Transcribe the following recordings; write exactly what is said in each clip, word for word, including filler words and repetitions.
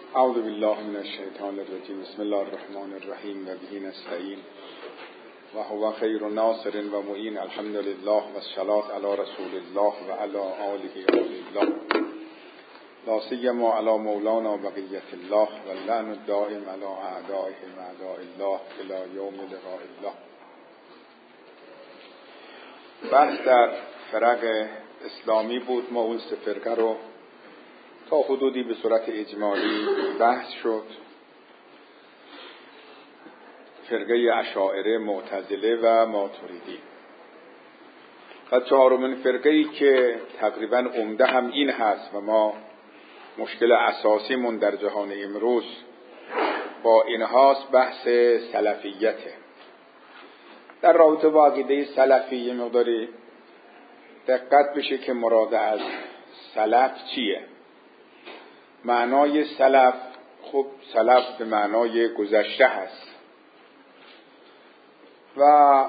اعوذ بالله من الشیطان الرجیم. بسم الله الرحمن الرحیم و به نستعین و هو خیر ناصر و معین. الحمد لله و الصلاة علی رسول الله و علی آله و الله، لا سیما علی مولانا بقیة الله و اللعن الدائم علی اعدائهم اعداء الله الی یوم لقاء الله. بحث در فرق اسلامی بود. ما اون سه فرقه رو تا حدودی به صورت اجمالی بحث شد. فرقه اشاعره، معتزله و ماتریدی. و چهارمین فرقه‌ای که تقریباً عمده هم این هست و ما مشکل اساسیمون در جهان امروز با اینهاست، بحث سلفیته. در رابطه با عقیده سلفی یه مقداری دقت بشه که مراد از سلف چیه. معنای سلف، خب سلف به معنای گذشته هست و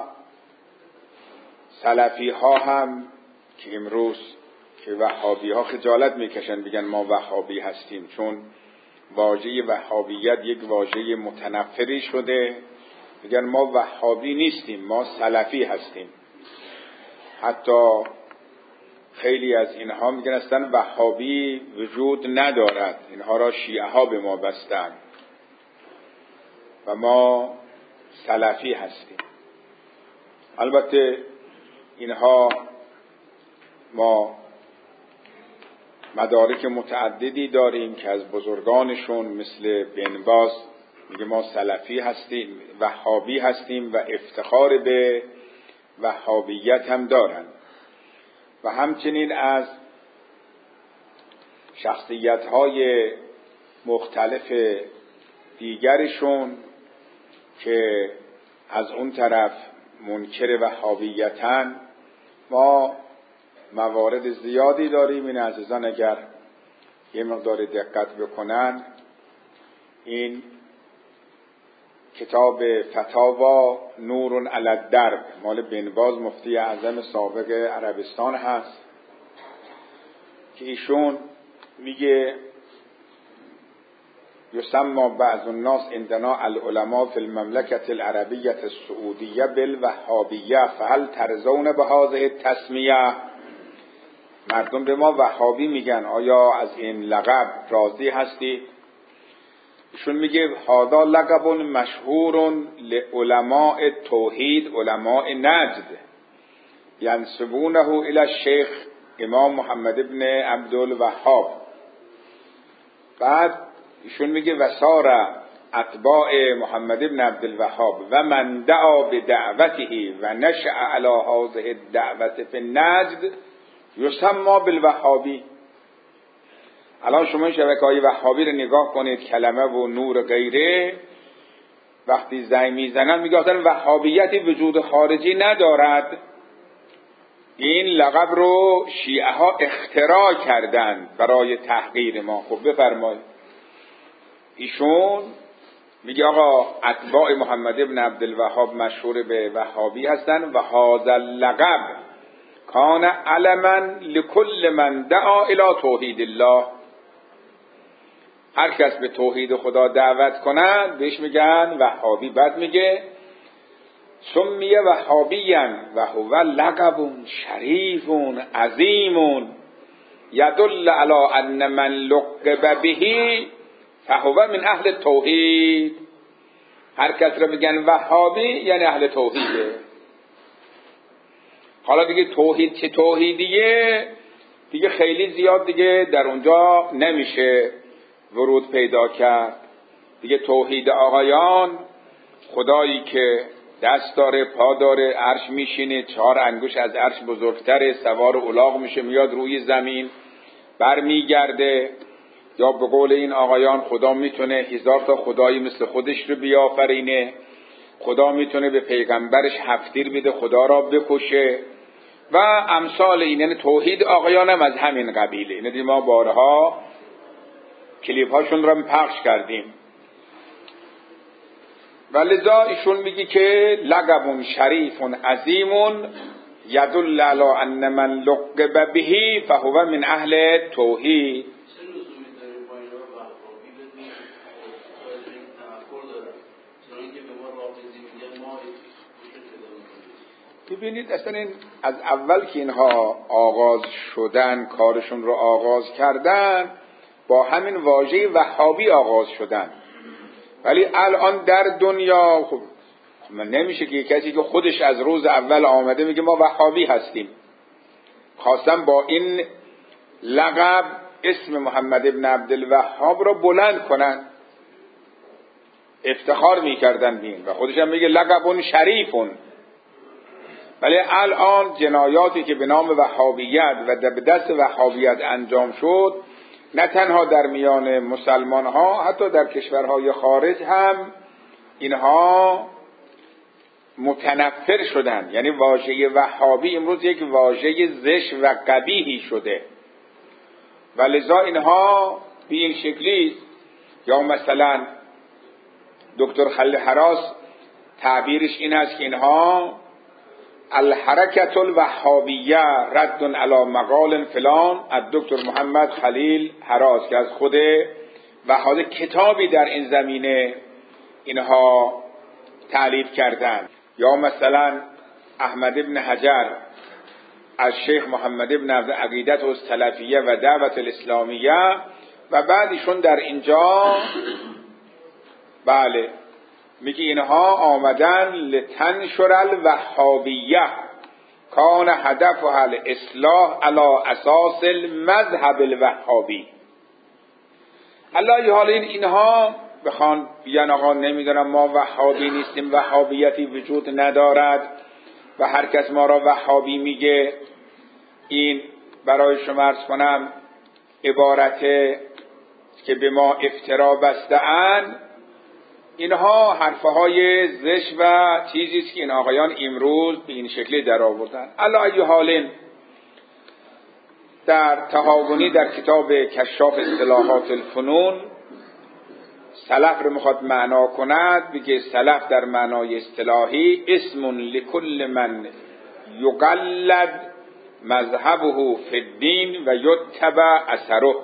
سلفی ها هم که امروز که وهابی ها خجالت میکشن بگن ما وهابی هستیم، چون واژه وهابیت یک واژه متنفری شده. میگن ما وهابی نیستیم، ما سلفی هستیم. حتی خیلی از اینها میگن اصلا وهابی وجود ندارد، اینها را شیعه ها به ما بستند و ما سلفی هستیم. البته اینها ما مدارک متعددی داریم که از بزرگانشون مثل بن باز میگه ما سلفی هستیم، وهابی هستیم و افتخار به وهابیت هم دارن. و همچنین از شخصیت‌های مختلف دیگرشون که از اون طرف منکر وهابیتن ما موارد زیادی داریم. این عزیزان اگر یه مقدار دقت بکنن، این کتاب فتاوا نور علی الدرب مال بن باز مفتی اعظم سابق عربستان هست که ایشون میگه یسمى بعض الناس عندنا العلماء في المملكة العربية السعودية بالوهابية فهل ترضون بهذه التسمیه؟ مردم به ما وهابی میگن، آیا از این لقب راضی هستی؟ ایشون میگه هذا لقب مشهور لعلماء توحید علماء نجد ینسبونه الی الشیخ امام محمد ابن عبدالوهاب. بعد ایشون میگه وسار اتباع محمد ابن عبدالوهاب و من دعا بدعوته و نشأ علی هذه الدعوة فی النجد یسمى بالوهابی. الان شما این شبکه‌های وهابی رو نگاه کنید، کلمه و نور غیره وقتی زنگ میزنن میگه اصلا وهابیتی وجود خارجی ندارد. این لقب رو شیعه ها اختراع کردن برای تحقیر ما. خب بفرمایید. ایشون میگه آقا اتباع محمد ابن عبدالوهاب مشهور به وهابی هستن و هذا اللقب کان علما لكل من دعا الی توحید الله. هر کس به توحید خدا دعوت کنند بهش میگن وهابی. بعد میگه سمیه وهابیا و هو لقب شریف عظیم یدل علی ان من لقب به فهو من اهل توحید. هر کس رو میگن وهابی یعنی اهل توحیده. حالا دیگه توحید چه توحیدیه دیگه خیلی زیاد دیگه در اونجا نمیشه ورود پیدا کرد. دیگه توحید آقایان خدایی که دست داره، پا داره، عرش میشینه، چهار انگوش از عرش بزرگتره، سوار الاغ میشه، میاد روی زمین بر میگرده. یا به قول این آقایان خدا میتونه هزار تا خدایی مثل خودش رو بیافرینه، خدا میتونه به پیغمبرش هفتیر بده، خدا را بکشه و امثال این. یعنی توحید آقایان هم از همین قبیله. یعنی ما بارها کلیپ هاشون را پخش کردیم. ولذا ایشون میگه که لقب شریف عظیم یدل علی ان من لقب به فهو من اهل توحید. ببینید اصلا این از اول که اینها آغاز شدن، کارشون رو آغاز کردن، با همین واژه وهابی آغاز شدن. ولی الان در دنیا خب من نمیشه که کسی که خودش از روز اول آمده میگه ما وهابی هستیم، خواستم با این لقب اسم محمد ابن عبدالوهاب را بلند کنن، افتخار میکردن بین و خودش هم میگه لقبون شریفون. ولی الان جنایاتی که به نام وهابیت و به دست وهابیت انجام شد، نه تنها در میان مسلمان ها، حتی در کشورهای خارج هم اینها متنفر شدن. یعنی واژه وهابی امروز یک واژه زشت و قبیحی شده و لذا اینها به این شکلی، یا مثلا دکتر خلیل هراس تعبیرش این است که اینها الحرکت الوهابیه رد علی مقال فلان از دکتر محمد خلیل هراس که از خود وهابی کتابی در این زمینه اینها تألیف کردند. یا مثلا احمد ابن حجر از شیخ محمد ابن عبد عقیدت السلفیه و دعوت الاسلامیه و بعدشون در اینجا بله میگه اینها آمدن لتنشر الوهابیه کان هدفها الاصلاح علی اساس المذهب الوهابی. الله حال این اینها بخوان بیان آقا نمیدونم ما وهابی نیستیم، وهابیتی وجود ندارد و هر کس ما را وهابی میگه، این برای شما عرض کنم عبارته که به ما افترا بسته‌اند. اینها حرفهای زشت و چیزی است که این آقایان امروز به این شکلی در آوردن. علی ای حال در تهاونی در کتاب کشاف اصطلاحات الفنون سلف رو میخواد معنا کند، بگه سلف در معنای اصطلاحی اسم لکل من یقلد مذهبه فی الدین و یتبع اثره.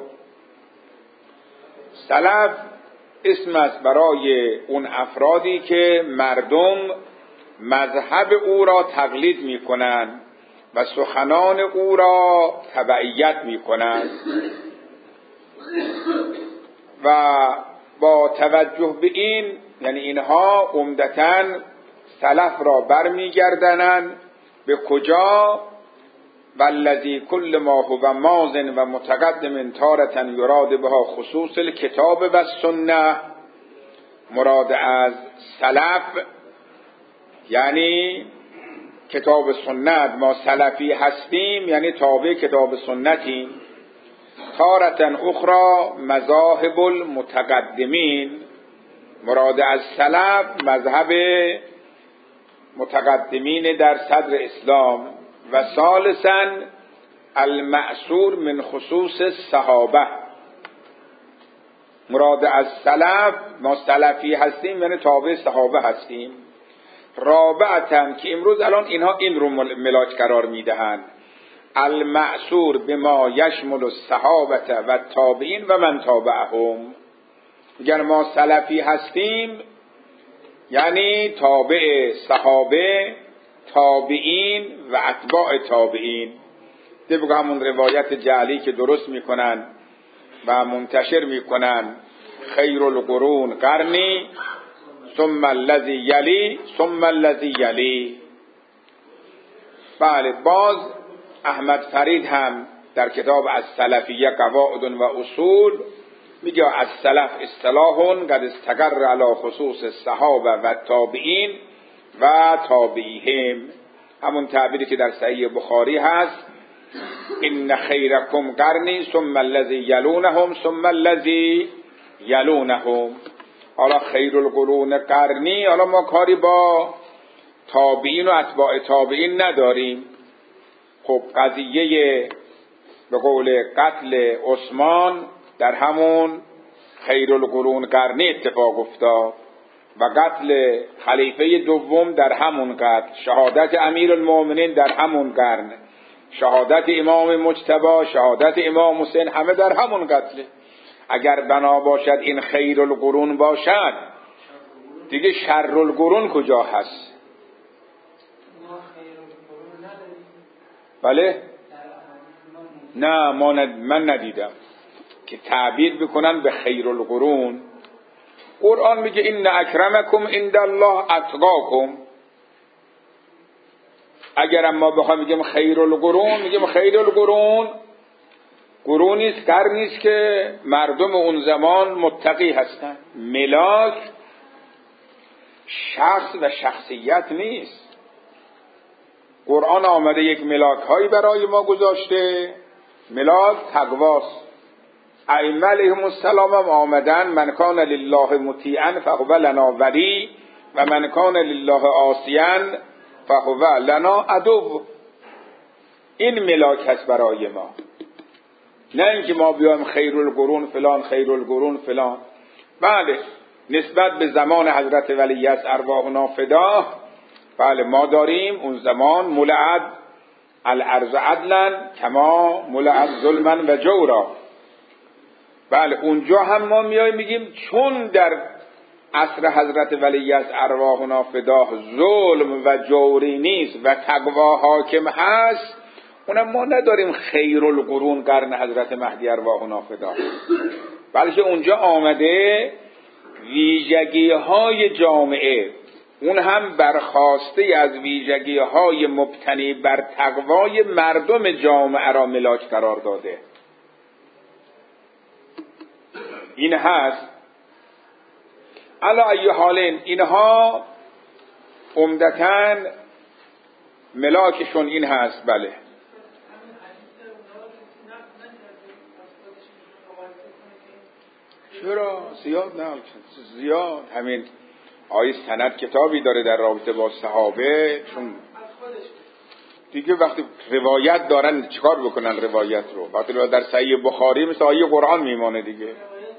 سلف اسم است برای اون افرادی که مردم مذهب او را تقلید میکنند و سخنان او را تبعیت میکنند و با توجه به این، یعنی اینها عمدتاً سلف را برمیگردانند به کجا؟ والذی کل ما هو ماضٍ و متقدم تارة یراد بها خصوص الکتاب و سنه. مراد از سلف یعنی کتاب سنت، ما سلفی هستیم یعنی تابع کتاب سنتیم. تارة اخرى مذاهب المتقدمین، مراد از سلف مذهب متقدمین در صدر اسلام. و ثالثاً المأثور من خصوص الصحابه، مراد از سلف ما سلفی هستیم یعنی تابع صحابه هستیم. رابعاً که امروز الان اینها این رو ملاک قرار میدهند، المأثور بما یشمل الصحابه و تابعین و من تابعهم. میگن ما سلفی هستیم یعنی تابع صحابه، تابعین و اتباع تابعین. طبق همون روایت جعلی که درست میکنن و منتشر میکنن، خیر القرون قرنی ثم الذی یلی ثم الذی یلی. بله، باز احمد فرید هم در کتاب از سلفیه قواعد و اصول میگه از سلف اصطلاح قد استقر علی خصوص الصحابه و تابعین و تابعیهم. همون تعبیری که در صحیح بخاری هست، ان خیرکم قرنی ثم الذی یلونهم ثم الذی یلونهم. حالا خیر القرون قرنی، حالا ما کاری با تابعین و اتباع تابعین نداریم. خب قضیه به قول قتل عثمان در همون خیر القرون قرنی اتفاق افتاد و قتل خلیفه دوم در همون قرن، شهادت امیر المؤمنین در همون قرن، شهادت امام مجتبی، شهادت امام حسین، همه در همون قتل. اگر بنا باشد این خیر القرون باشد، دیگه شر القرون کجا هست؟ بله؟ نه ما ند... من ندیدم که تعبیر بکنن به خیر القرون. قرآن میگه ان اکرمکم عند الله اتقاکم. اگر ما بخوایم بگیم خیر القرون، میگیم خیر القرون قرونی است، قرنی است که مردم اون زمان متقی هستن. ملاک شخص و شخصیت نیست. قرآن آمده یک ملاک هایی برای ما گذاشته، ملاک تقواست. ائمه علیهم السلام هم آمدن من کان لله مطیعا فهو لنا ولی و من کان لله عاصیا فهو لنا عدو. این ملاک هست برای ما، نه اینکه ما بیایم خیر القرون فلان خیر القرون فلان. بله نسبت به زمان حضرت ولی از ارواحنا فدا، بله ما داریم اون زمان ملعد الارض عدلا کما ملعد ظلما و جورا. بله اونجا هم ما میایم میگیم چون در عصر حضرت ولی از ارواحنا فدا ظلم و جوری نیست و تقوا حاکم هست، اونم ما نداریم خیر القرون قرن حضرت مهدی ارواحنا فدا، بلکه اونجا آمده ویژگی های جامعه، اون هم برخواسته از ویژگی های مبتنی بر تقوای مردم جامعه را ملاک قرار داده. این هست. علی ای حال اینها عمدتاً ملاکشون این هست. بله چرا زیاد نه زیاد همین آیه سند کتابی داره در رابطه با صحابه، چون دیگه وقتی روایت دارن چیکار بکنن روایت رو؟ وقتی در صحیح بخاری مثل آیه قرآن میمانه دیگه.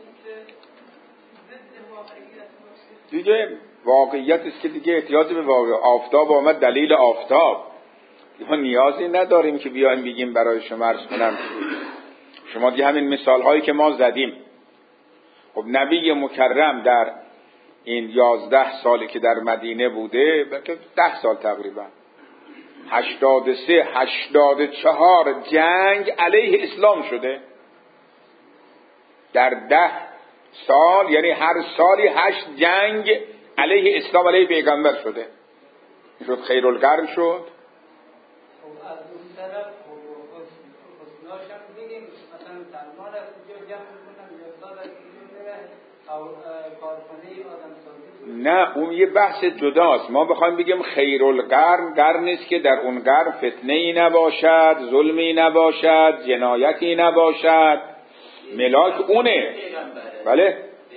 دیگه واقعیت است که دیگه احتیاج به واقع آفتاب آمد دلیل آفتاب، ما نیازی نداریم که بیایم بگیم برای شما عرض کنم. شما دیگه همین مثال هایی که ما زدیم. خب نبی مکرم در این یازده سالی که در مدینه بوده، بلکه ده سال تقریبا، هشتاد و سه هشتاد و چهار جنگ علیه اسلام شده در ده سال، یعنی هر سالی هشت جنگ علیه اسلام علیه پیغمبر شده. شد خیر القرن شد. خب از اون طرف حسناش هم دیدیم، مثلا سلمان از اینجا جمع میکنن یادداد از اینجا میره کارخانه آدم سازی. نه اون یه بحث جداست. ما بخوایم بگیم خیر القرن قرنی است که در اون قرن فتنه ای نباشد، ظلمی نباشد، جنایتی نباشد. ملاک اونه. بله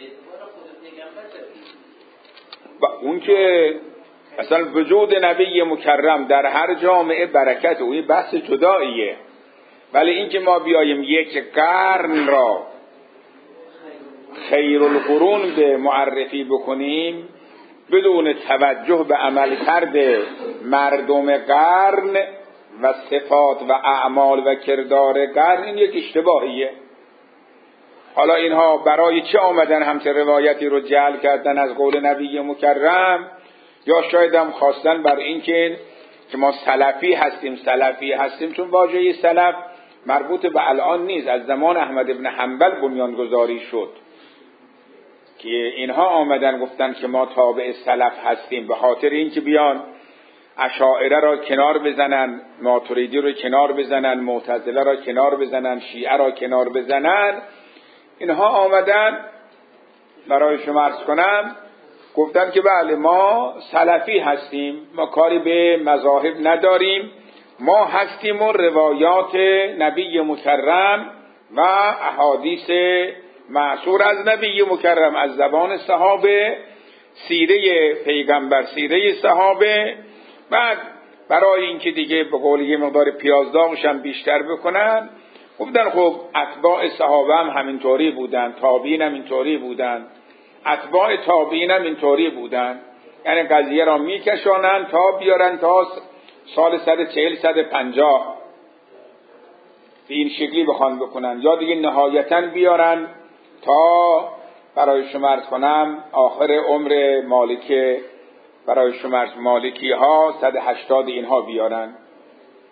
و اون که اصلا وجود نبی مکرم در هر جامعه برکت، اون یه بحث جداییه. ولی این که ما بیاییم یک قرن را خیر القرون به معرفی بکنیم بدون توجه به عملکرد مردم قرن و صفات و اعمال و کردار قرن، این یک اشتباهیه. حالا اینها برای چه آمدن همچه روایتی رو جعل کردن از قول نبی مکرم؟ یا شاید هم خواستن بر این که که ما سلفی هستیم سلفی هستیم چون واژه سلف مربوط به الان نیست، از زمان احمد ابن حنبل بنیانگذاری شد که اینها آمدن گفتن که ما تابع سلف هستیم، به خاطر این که بیان اشاعره را کنار بزنن، ماتریدی را کنار بزنن، معتزله را کنار بزنن، شیعه را کنار بزنن. اینها آمدن برای شما عرض کنم گفتن که بله ما سلفی هستیم، ما کاری به مذاهب نداریم، ما هستیم و روایات نبی مکرم و احادیث معصور از نبی مکرم از زبان صحابه، سیره پیغمبر، سیره صحابه. بعد برای اینکه دیگه به قول یه مقدار پیازداغش هم بیشتر بکنن گفتن خب اتباع صحابه هم همینطوری بودن، تابعین هم اینطوری بودن، اتباع تابعین هم اینطوری بودن، یعنی قضیه را میکشانن تا بیارن تا سال صد و چهل صد و پنجاه به این شکلی بخوان بکنن، یا دیگه نهایتاً بیارن تا برای شما عرض کنم آخر عمر مالک، برای شما مالکی ها صد و هشتاد اینها بیارن.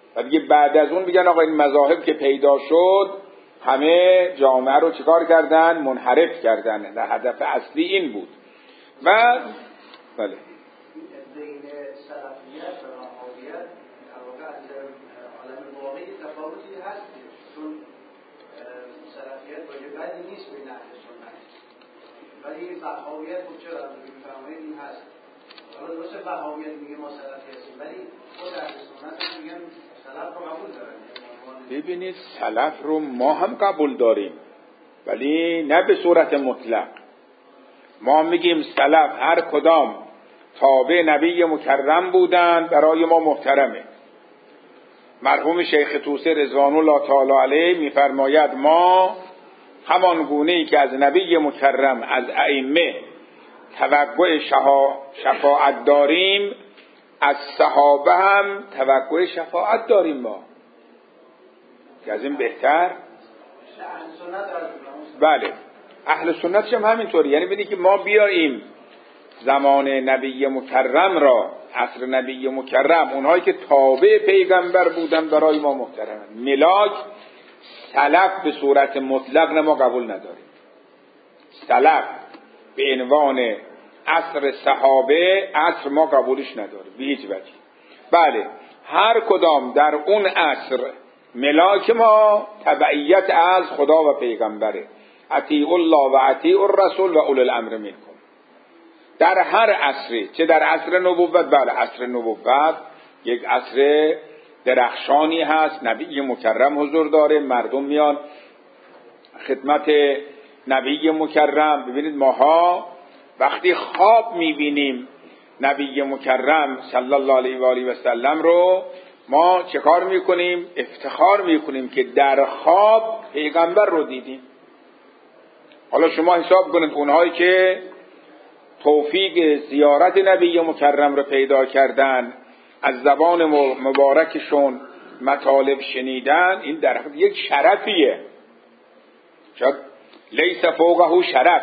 و دیگه بعد از اون میگن آقا این مذاهب که پیدا شد همه جامعه رو چیکار کردن؟ منحرف کردن. در هدف اصلی این بود. و بله بین سلفیت و وهابیت در واقع از عالم واقعی تفاوتی هست، چون سلفیت واژه بدی نیست بین اهل سنت، ولی وهابیت خب چرا میفرمایید این هست. حالا درسته وهابیت میگه ما سلفی هستیم، ولی خود اهل سنت میگن سلف رو قبول دارن. ببینید سلف رو ما هم قبول داریم ولی نه به صورت مطلق. ما میگیم سلف هر کدام تابع نبی مکرم بودن برای ما محترمه. مرحوم شیخ طوسی رضوان الله تعالی علیه میفرماید ما همان گونه‌ای که از نبی مکرم از ائمه توقع شفاعت داریم، از صحابه هم توقع شفاعت داریم. ما که از این بهتر. بله اهل سنت هم همینطوری. یعنی ببینید که ما بیاییم زمان نبی مکرم را، عصر نبی مکرم، اونهایی که تابع پیغمبر بودن برای ما محترمن. ملاک سلف به صورت مطلق ما قبول نداریم. سلف به عنوان عصر صحابه عصر ما قبولش نداریم به هیچ وجه. بله هر کدام در اون عصر ملاک ما تبعیت از خدا و پیغمبره. اطیعوا الله و اطیعوا الرسول و اولی الامر منکم. در هر عصری، چه در عصر نبوت، بله عصر نبوت یک عصر درخشانی هست، نبی مکرم حضور داره، مردم میان خدمت نبی مکرم. ببینید ماها وقتی خواب میبینیم نبی مکرم صلی الله علیه و آله و سلم رو، ما چه کار میکنیم؟ افتخار میکنیم که در خواب پیغمبر رو دیدیم. حالا شما حساب کنید اونهایی که توفیق زیارت نبی مکرم رو پیدا کردن، از زبان مبارکشون مطالب شنیدن، این در حقیقت یک شرفیه. شاید لیس فوقه شرف،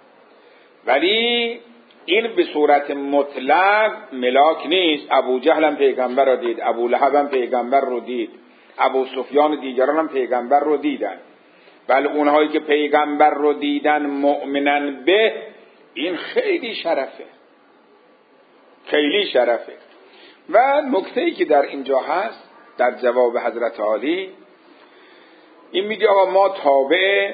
ولی این به صورت مطلق ملاک نیست. ابو جهل هم پیغمبر رو دید، ابو لهب هم پیغمبر رو دید، ابو سفیان دیگران هم پیغمبر رو دیدن. بله اونهایی که پیغمبر رو دیدن مؤمنن به، این خیلی شرفه، خیلی شرفه. و نکته‌ای که در اینجا هست در جواب حضرت عالی، این میگه آقا ما تابع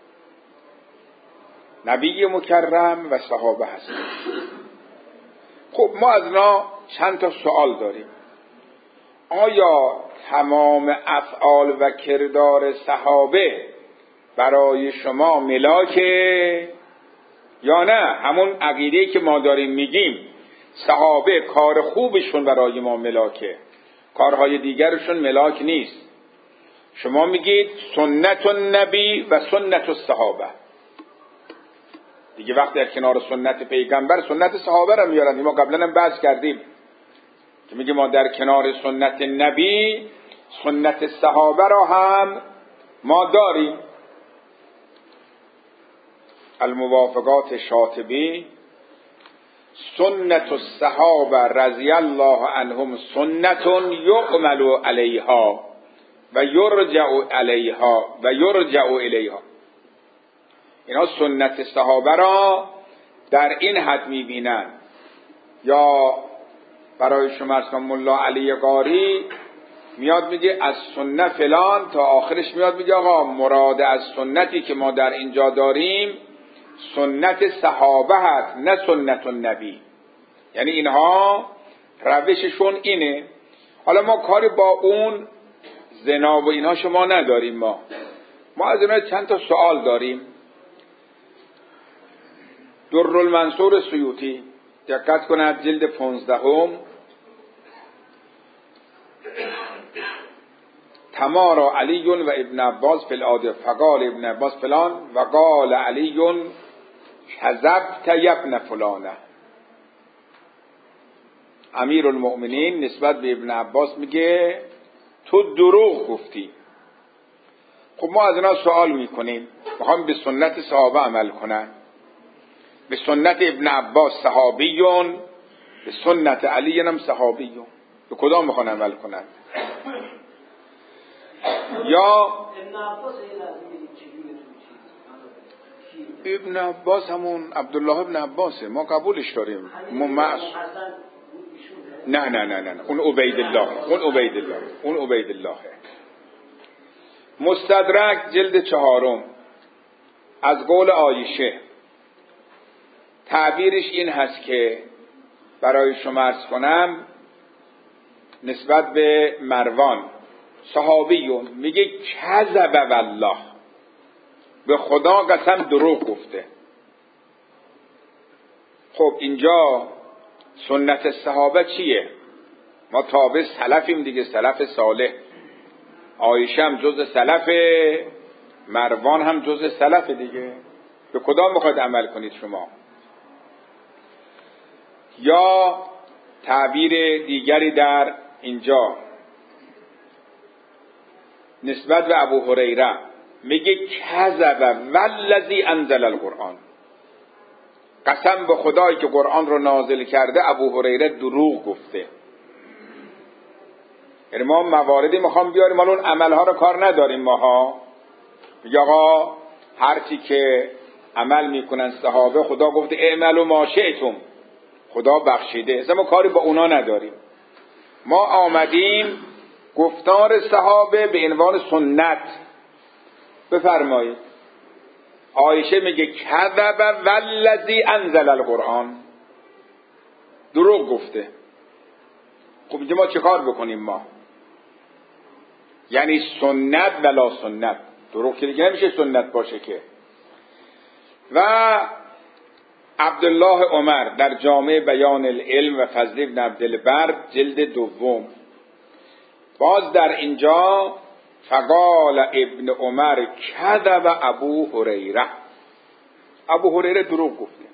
نبی مکرم و صحابه هستیم. خب ما از اینا چند تا سوال داریم. آیا تمام افعال و کردار صحابه برای شما ملاکه یا نه؟ همون عقیده‌ای که ما داریم میگیم صحابه کار خوبشون برای ما ملاکه، کارهای دیگرشون ملاک نیست. شما میگید سنت النبی و سنت الصحابه، دیگه وقتی در کنار سنت پیغمبر سنت صحابه رو میارن. ما قبلا هم بحث کردیم که میگه ما در کنار سنت نبی سنت صحابه را هم ما داریم. الموافقات شاطبی سنت الصحابه رضی الله عنهم سنت یعمل علیها و یرجع علیها و یرجع الیها. اینا سنت صحابه را در این حد میبینن. یا برای شما اصلا ملا علی قاری میاد میگه از سنت فلان تا آخرش میاد میگه آقا مراد از سنتی که ما در اینجا داریم سنت صحابه هست نه سنت النبی. یعنی اینها روششون اینه. حالا ما کاری با اون زنا و اینها شما نداریم. ما ما از اینها چند تا سوال داریم. در المنصور سیوطی دقت کنید جلد پانزدهم، تمارا علی و ابن عباس فی العاده فقال ابن عباس فلان و قال علی کذبت ابن فلانه. امیر المؤمنین نسبت به ابن عباس میگه تو دروغ گفتی. خب ما از اینا سوال میکنیم، میخوام به سنت صحابه عمل کنن، به سنت ابن عباس صحابیون، به سنت علی هم صحابیون، به کدام میخوان عمل کنن؟ یا ابن عباس ابن عباس همون عبدالله ابن عباسه، ما قبولش داریم. ممعص نه نه نه نه اون عبید الله، اون عبید الله، اون عبید الله. مستدرک جلد چهارم از قول عایشه تعبیرش این هست که برای شما عرض کنم نسبت به مروان صحابیون میگه کذب والله، به خدا قسم دروغ گفته. خب اینجا سنت صحابه چیه؟ ما تابع سلفیم دیگه، سلف صالح. عایشه هم جز سلف، مروان هم جز سلف دیگه. به کدام میخواید عمل کنید شما؟ یا تعبیر دیگری در اینجا نسبت به ابو هریره میگه کذب والذی انزل القرآن، قسم به خدایی که قرآن رو نازل کرده ابو هریره دروغ گفته. یعنی ما مواردی میخوام بیاریم، حالا اون عملها رو کار نداریم ماها، میگه آقا هرچی که عمل میکنن صحابه خدا گفته اعملوا ما شئتم، خدا بخشیده، اصلا ما کاری با اونا نداریم. ما آمدیم گفتار صحابه به عنوان سنت بفرمایید. عایشه میگه کذب والذی انزل القرآن، دروغ گفته. خب اینجا ما چه کار بکنیم ما؟ یعنی سنت ولا سنت، دروغ که دیگه نمیشه سنت باشه که. و عبدالله عمر در جامع بیان العلم و فضل ابن عبدالبر جلد دوم باز در اینجا فقال ابن عمر کذب ابو هریره، ابو هریره دروغ گفته.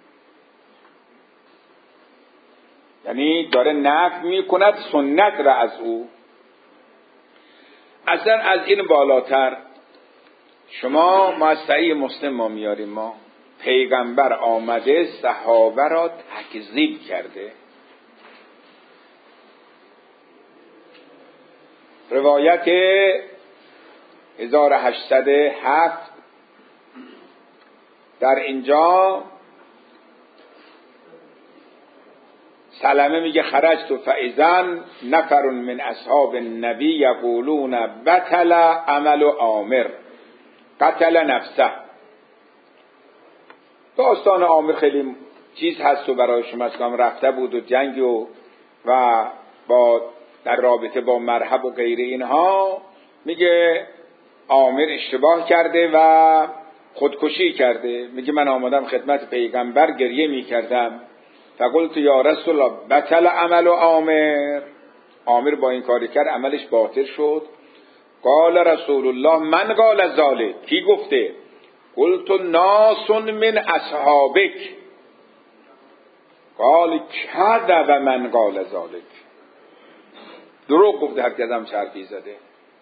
یعنی داره نفی میکند سنت را از او. اصلا از این بالاتر شما ما صحیح مسلم ما میاریم، ما پیغمبر آمده صحابه را تکذیب کرده. روایت هزار و هشتصد و هفت در اینجا سلمه میگه خرجت فاذا نفر من اصحاب النبی یقولون بطل عمل عامر قتل نفسه. داستان عامر خیلی چیز هست و برای شما اسلام رفته بود و جنگ و و با در رابطه با مرحب و غیر اینها، میگه عامر اشتباه کرده و خودکشی کرده. میگه من آمدم خدمت پیغمبر گریه میکردم، فقلت یا رسول الله بطل عمل عامر، عامر با این کاری کرد عملش باطل شد. قال رسول الله من قال ذلک، کی گفته؟ قلت ناس من اصحابک. قال کذب من قال ذلک، دروغ گفته، هر کدام حرفی زده.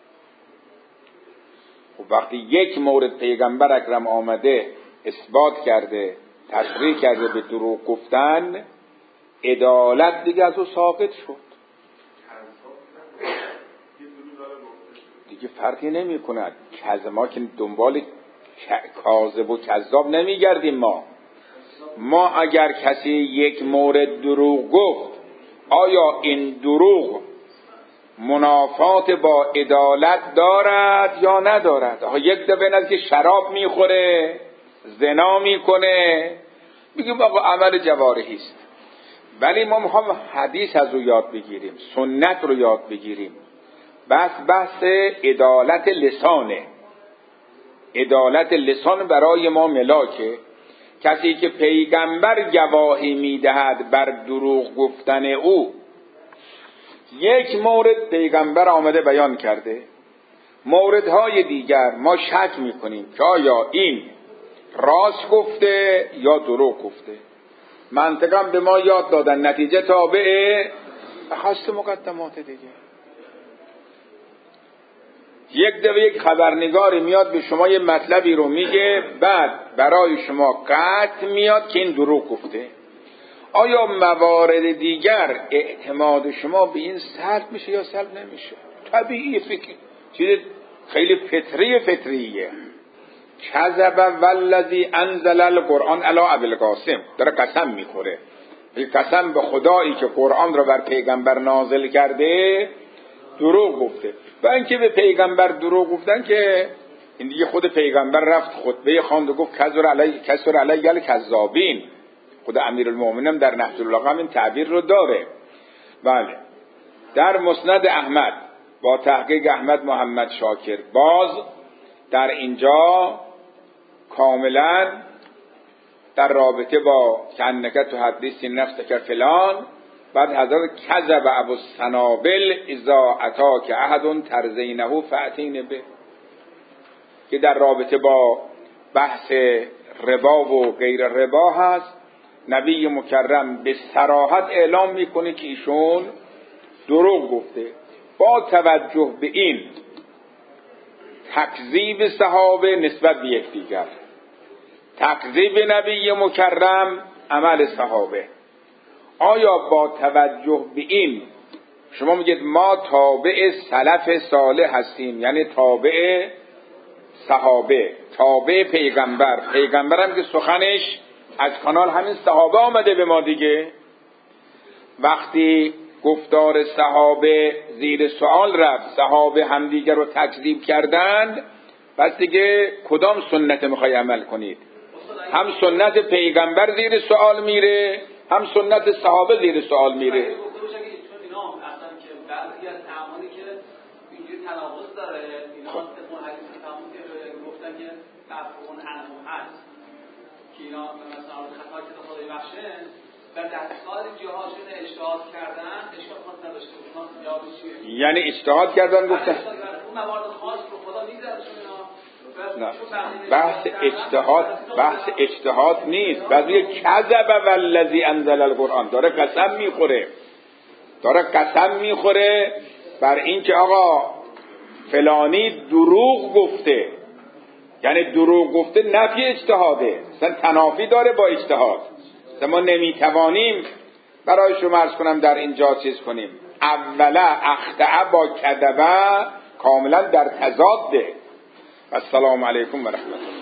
خب وقتی یک مورد پیغمبر اکرم آمده اثبات کرده، تصریح کرده به دروغ گفتن، عدالت دیگه از او ساقط شد، دیگه فرقی نمی کند. ما که دنبال کاذب و کذاب نمی گردیم. ما ما اگر کسی یک مورد دروغ گفت، آیا این دروغ منافات با عدالت دارد یا ندارد؟ آها یک دفعه نزد که شراب میخوره، زنا میکنه، میگیم آقا عمل جوارحی است، ولی ما میخوام حدیث از او یاد بگیریم، سنت رو یاد بگیریم. بس بحث عدالت لسانه. عدالت لسان برای ما ملاکه. کسی که پیغمبر گواهی میدهد بر دروغ گفتن او، یک مورد پیغمبر آمده بیان کرده، موردهای دیگر ما شک میکنیم که آیا این راست گفته یا دروغ گفته. منطقا به ما یاد دادن نتیجه تابع خواست مقدمات دیگه. یک دفعه یک خبرنگاری میاد به شما یه مطلبی رو میگه، بعد برای شما قطع میاد که این دروغ گفته. آیا موارد دیگر اعتماد شما به این سلب میشه یا سلب نمیشه؟ طبیعیه، فکر چیز خیلی فطری فطریه. کذب والذی انزل القرآن علی ابوالقاسم، داره قسم میخوره، قسم به خدایی که قرآن رو بر پیغمبر نازل کرده دروغ گفته. و اینکه به پیغمبر دروغ گفتن که این دیگه خود پیغمبر رفت خطبه خواند و گفت کذر علی کسر علی الکذابین. خود امیرالمومنین در نهج البلاغه این تعبیر رو داره. بله. در مسند احمد با تحقیق احمد محمد شاکر باز در اینجا کاملا در رابطه با کنکت و حدیث نفس که فلان، بعد حضرت کذب ابو السنابل اذا اتاک احد ترزینه فاتین به، که در رابطه با بحث ربا و غیر ربا هست. نبی مکرم به صراحت اعلام میکنه که ایشون دروغ گفته. با توجه به این تکذیب صحابه نسبت به یکدیگر، تکذیب نبی مکرم عمل صحابه، آیا با توجه به این شما میگید ما تابع سلف صالح هستیم، یعنی تابع صحابه، تابع پیغمبر، پیغمبر هم که سخنش از کانال همین صحابه آمده به ما دیگه. وقتی گفتار صحابه زیر سوال رفت، صحابه همدیگر رو تکذیب کردند، پس دیگه کدام سنت میخوای عمل کنید؟ هم سنت پیغمبر زیر سوال میره، هم سنت صحابه زیر سوال میره. بعضی از اعمالی که اینجوری تناقض داره، اینا اون حدیث تمام که گفتن که مفهوم عنهم هست که اینا مثلا خطا که خدای بخشه و در سال جهاشون اجتهاد کردن، اشکال خاص نداشته. اونا جواب چیه؟ یعنی اجتهاد کردن گفتن اون موارد خاص رو خدا میذاره. نه، بحث اجتهاد بحث اجتهاد نیست. بعضی کذب والذی انزل القرآن، داره قسم میخوره داره قسم میخوره بر این که آقا فلانی دروغ گفته، یعنی دروغ گفته نفی اجتهاده، مثلا تنافی داره با اجتهاد. ما نمیتوانیم برای شما عرض کنم در اینجا چیز کنیم. اولا اخطأ با کذبه کاملا در تضاده. السلام علیکم و رحمت الله.